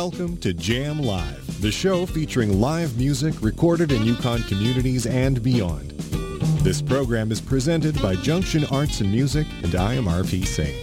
Welcome to Jam Live, the show featuring live music recorded in Yukon communities and beyond. This program is presented by Junction Arts and Music, and I am R.P. Singh.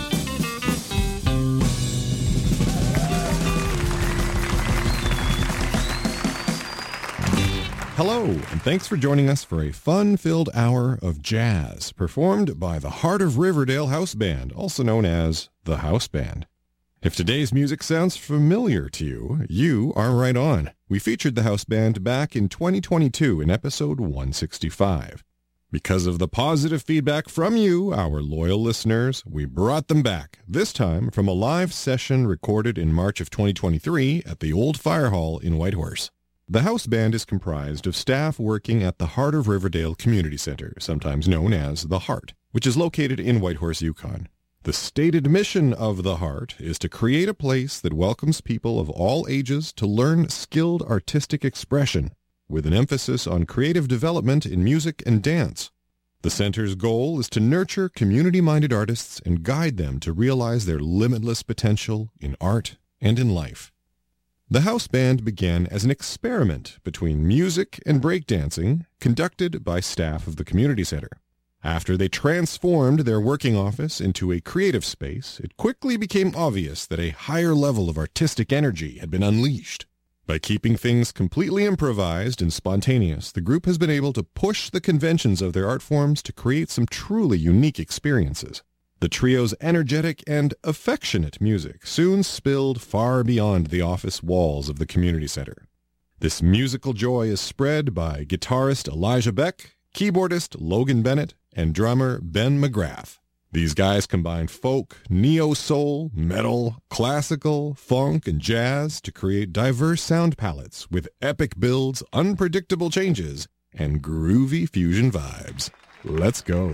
Hello, and thanks for joining us for a fun-filled hour of jazz, performed by the Heart of Riverdale House Band, also known as the House Band. If today's music sounds familiar to you, you are right on. We featured the House Band back in 2022 in episode 165. Because of the positive feedback from you, our loyal listeners, we brought them back, this time from a live session recorded in March of 2023 at the Old Fire Hall in Whitehorse. The House Band is comprised of staff working at the Heart of Riverdale Community Center, sometimes known as the Heart, which is located in Whitehorse, Yukon. The stated mission of the Heart is to create a place that welcomes people of all ages to learn skilled artistic expression, with an emphasis on creative development in music and dance. The center's goal is to nurture community-minded artists and guide them to realize their limitless potential in art and in life. The House Band began as an experiment between music and breakdancing conducted by staff of the community center. After they transformed their working office into a creative space, it quickly became obvious that a higher level of artistic energy had been unleashed. By keeping things completely improvised and spontaneous, the group has been able to push the conventions of their art forms to create some truly unique experiences. The trio's energetic and affectionate music soon spilled far beyond the office walls of the community center. This musical joy is spread by guitarist Elijah Beck, keyboardist Logan Bennett, and drummer Ben McGrath. These guys combine folk, neo-soul, metal, classical, funk, and jazz to create diverse sound palettes with epic builds, unpredictable changes, and groovy fusion vibes. Let's go.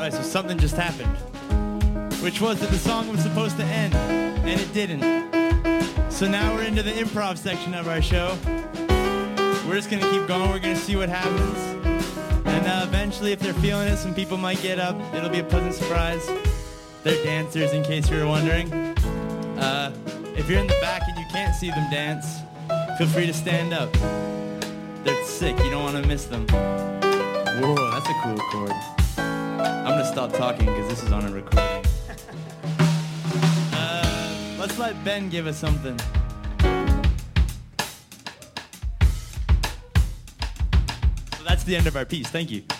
realized was something just happened, which was that the song was supposed to end, and it didn't. So now we're into the improv section of our show. We're just going to keep going. We're going to see what happens. And eventually, if they're feeling it, some people might get up. It'll be a pleasant surprise. They're dancers, in case you were wondering. If you're in the back and you can't see them dance, feel free to stand up. They're sick. You don't want to miss them. Whoa, that's a cool chord. I'm going to stop talking because this is on a recording. Let's let Ben give us something. So that's the end of our piece. Thank you.